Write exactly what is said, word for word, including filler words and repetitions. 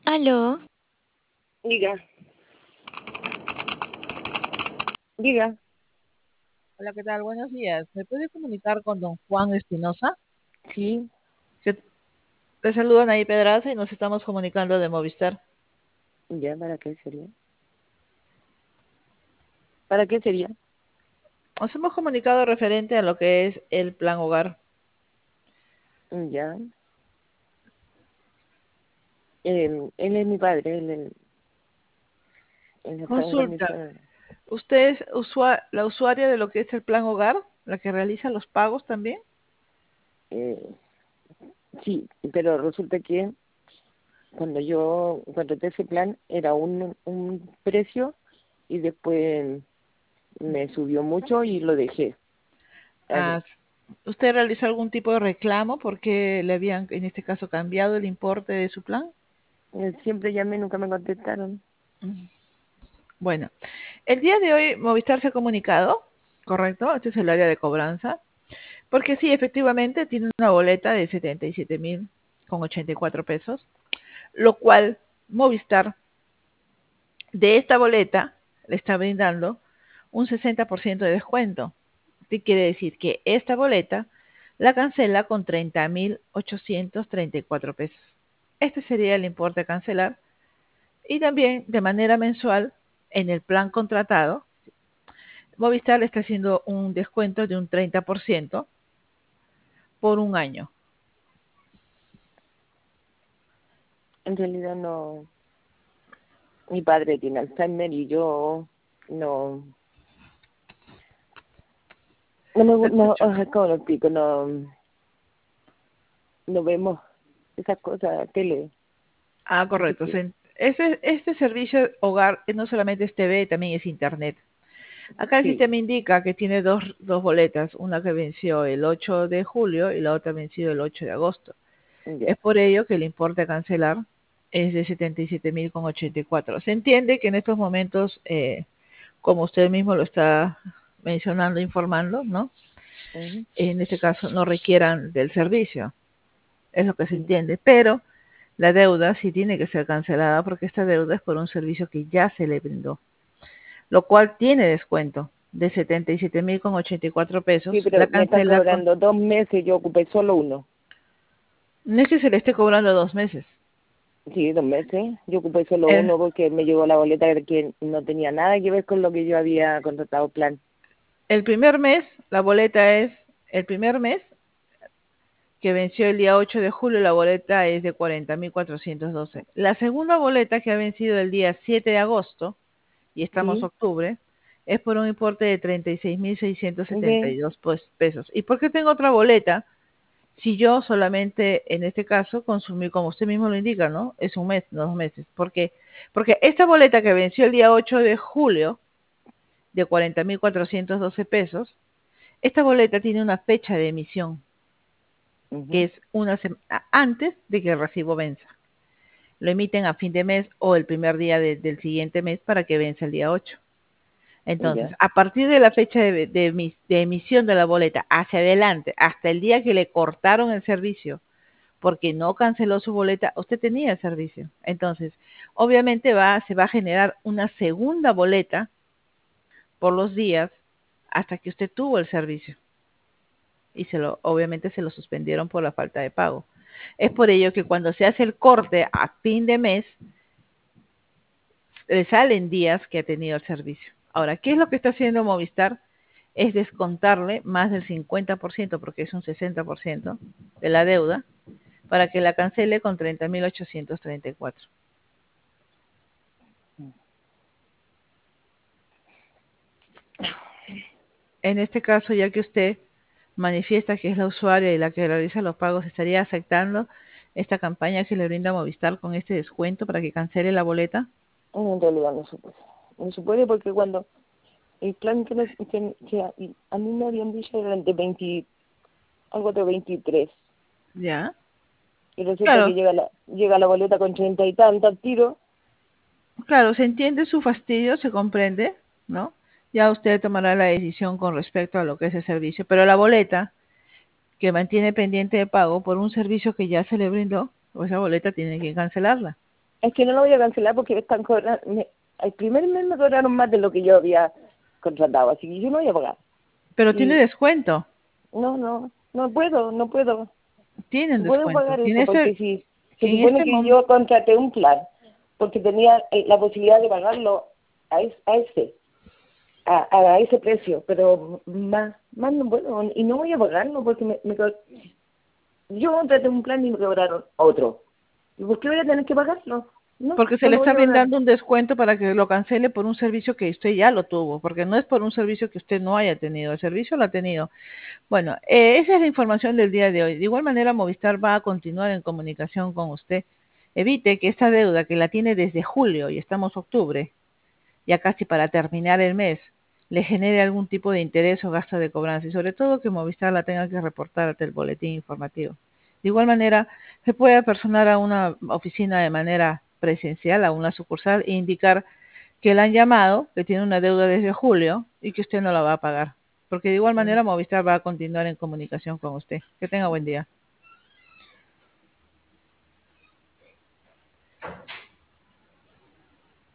Aló, Diga, diga, Hola, ¿qué tal? Buenos días. ¿Me puede comunicar con don Juan Espinosa? sí, Que te saludan ahí Pedraza y nos estamos comunicando de Movistar. ya, ¿para qué sería? ¿Para qué sería? Nos hemos comunicado referente a lo que es el plan hogar. Ya, él, él es mi padre, él, él, él está en Consulta, condiciones. ¿usted es usua- la usuaria de lo que es el plan hogar? ¿La que realiza los pagos también? Eh, sí, pero resulta que cuando yo contraté ese plan era un, un precio y después me subió mucho y lo dejé. A ver, Ah, ¿usted realizó algún tipo de reclamo porque le habían, en este caso, cambiado el importe de su plan? eh, siempre llamé, nunca me contestaron. Mm. Bueno, el día de hoy Movistar se ha comunicado, ¿correcto? Este es el área de cobranza. Porque sí, efectivamente tiene una boleta de setenta y siete mil con ochenta y cuatro pesos, lo cual Movistar de esta boleta le está brindando un sesenta por ciento de descuento. ¿Qué quiere decir? Que esta boleta la cancela con treinta mil ochocientos treinta y cuatro pesos. Este sería el importe a cancelar. Y también de manera mensual, en el plan contratado, Movistar le está haciendo un descuento de un treinta por ciento por un año. En realidad no, mi padre tiene Alzheimer y yo no, no me, Te gu- no, escucho. ah, ¿cómo lo explico? No, no vemos esas cosas, tele, Ah, así correcto. que, Se- Este, este servicio hogar eh, no solamente es T V, también es Internet. Acá el sí, sistema indica que tiene dos, dos boletas, una que venció el ocho de julio y la otra venció el ocho de agosto. ya. Es por ello que el importe a cancelar es de setenta y siete mil con ochenta y cuatro. Se entiende que en estos momentos, eh, como usted mismo lo está mencionando, informando, ¿no? Ujú, En este caso no requieran del servicio, es lo que se sí, entiende, pero la deuda sí tiene que ser cancelada porque esta deuda es por un servicio que ya se le brindó, lo cual tiene descuento de setenta y siete mil con ochenta y cuatro sí, pesos. La pero me están cancela con... cobrando dos meses, yo ocupé solo uno. No es que se le esté cobrando dos meses. Sí, dos meses, yo ocupé solo El, uno porque me llegó la boleta que no tenía nada que ver con lo que yo había contratado plan. el primer mes, la boleta es, el primer mes que venció el día ocho de julio, la boleta es de cuarenta mil cuatrocientos doce. La segunda boleta que ha vencido el día siete de agosto, y estamos Sí, octubre, es por un importe de treinta y seis mil seiscientos setenta de, y dos pues, pesos. ¿Y por qué tengo otra boleta? Si yo solamente, en este caso, consumí, como usted mismo lo indica, ¿no? Es un mes, no dos meses. ¿Por qué? Porque esta boleta que venció el día ocho de julio, de cuarenta mil cuatrocientos doce pesos, esta boleta tiene una fecha de emisión, que ujú, es una semana antes de que el recibo venza. Lo emiten a fin de mes o el primer día de, del siguiente mes para que venza el día ocho. Entonces, ya, a partir de la fecha de, de, de emisión de la boleta hacia adelante, hasta el día que le cortaron el servicio, porque no canceló su boleta, usted tenía el servicio. Entonces, obviamente va, se va a generar una segunda boleta por los días hasta que usted tuvo el servicio. Y se lo, obviamente se lo suspendieron por la falta de pago. Es por ello que cuando se hace el corte a fin de mes, le salen días que ha tenido el servicio. Ahora, ¿qué es lo que está haciendo Movistar? Es descontarle más del cincuenta por ciento, porque es un sesenta por ciento de la deuda, para que la cancele con treinta mil ochocientos treinta y cuatro. En este caso, ya que usted manifiesta que es la usuaria y la que realiza los pagos, ¿estaría aceptando esta campaña que le brinda Movistar con este descuento para que cancele la boleta? en realidad no se puede. No se puede porque cuando el plan que, me, que, que a, a mí me habían dicho era de veinte, algo de veintitrés, Ya. y resulta que Claro, llega la, llega la boleta con treinta y tanto al tiro. claro, se entiende su fastidio, se comprende, ¿no? Ya usted tomará la decisión con respecto a lo que es el servicio, pero la boleta que mantiene pendiente de pago por un servicio que ya se le brindó, pues esa boleta tiene que cancelarla. Es que no lo voy a cancelar porque me están cobrando, me- el primer mes me cobraron más de lo que yo había contratado, así que yo no voy a pagar. Pero tiene Y descuento. no, no, no puedo, no puedo, Tienen no puedo descuento. pagar Si en eso porque ese, si se si en supone este que momento, yo contraté un plan porque tenía eh, la posibilidad de pagarlo a, es- a ese, a, a ese precio, pero más, más no puedo y no voy a pagarlo porque me, me co- yo contraté un plan y me cobraron otro. ¿Y por qué voy a tener que pagarlo? No, porque se no le lo voy está a pagar. brindando un descuento para que lo cancele por un servicio que usted ya lo tuvo, porque no es por un servicio que usted no haya tenido, el servicio lo ha tenido. Bueno, eh, esa es la información del día de hoy. De igual manera, Movistar va a continuar en comunicación con usted. Evite que esta deuda que la tiene desde julio y estamos octubre, ya casi para terminar el mes, le genere algún tipo de interés o gasto de cobranza y sobre todo que Movistar la tenga que reportar ante el boletín informativo. De igual manera, se puede personar a una oficina de manera presencial, a una sucursal, e indicar que le han llamado, que tiene una deuda desde julio y que usted no la va a pagar. Porque de igual manera Movistar va a continuar en comunicación con usted. Que tenga buen día.